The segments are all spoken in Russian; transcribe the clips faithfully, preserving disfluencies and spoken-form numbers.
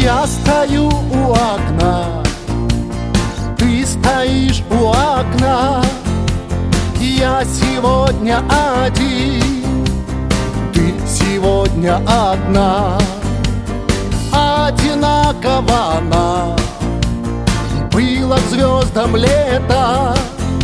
Я стою у окна, ты стоишь у окна. Я сегодня один, ты сегодня одна. Одинаково нам было к звездам летать,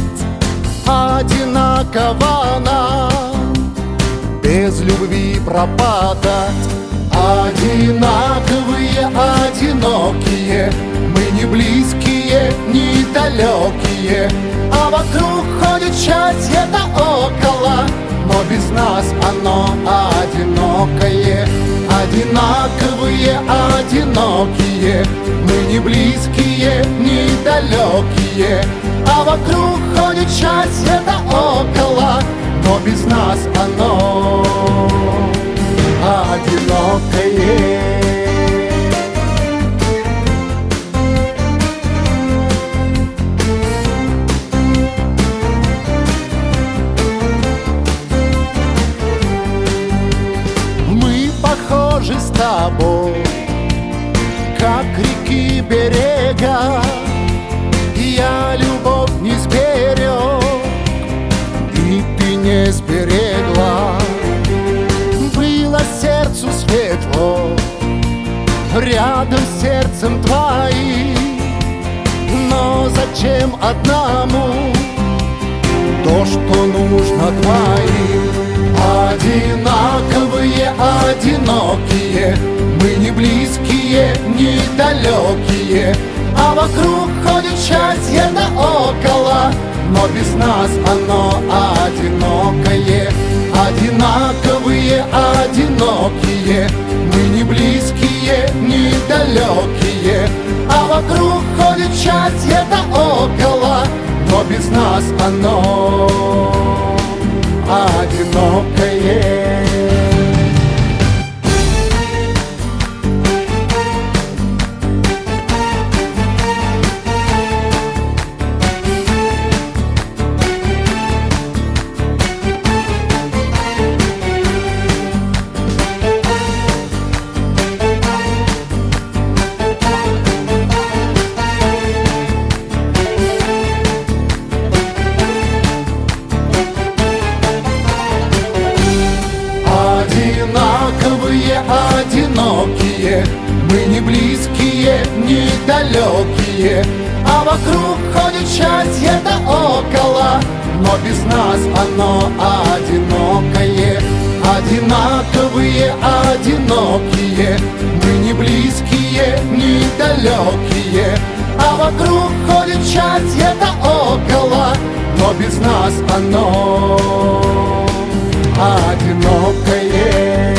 одинаково нам без любви пропадать. Одинаковые, одинокие, мы не близкие, не далекие, а вокруг ходит счастье да около, но без нас оно одинокое. Одинаковые, одинокие, мы не близкие, не далекие, а вокруг ходит счастье да около, но без нас оно одинокое. Мы похожи с тобой, как реки берега. Я любовь не сберег, и ты не сберегла. Было сердцу светло рядом с сердцем твоим, но зачем одному то, что нужно двоим? Одинаковые, одинокие, мы не близкие, не далекие, а вокруг ходит счастье да около, но без нас оно одинокое. Одинаковые, одинокие, мы не близкие, не далекие, а вокруг ходит счастье да около, но без нас оно одинокое. Одинокие, мы не близкие, не далекие, а вокруг ходит счастье да около, но без нас оно одинокое. Одинаковые, одинокие, мы не близкие, не далекие, а вокруг ходит счастье да около, но без нас оно одинокое.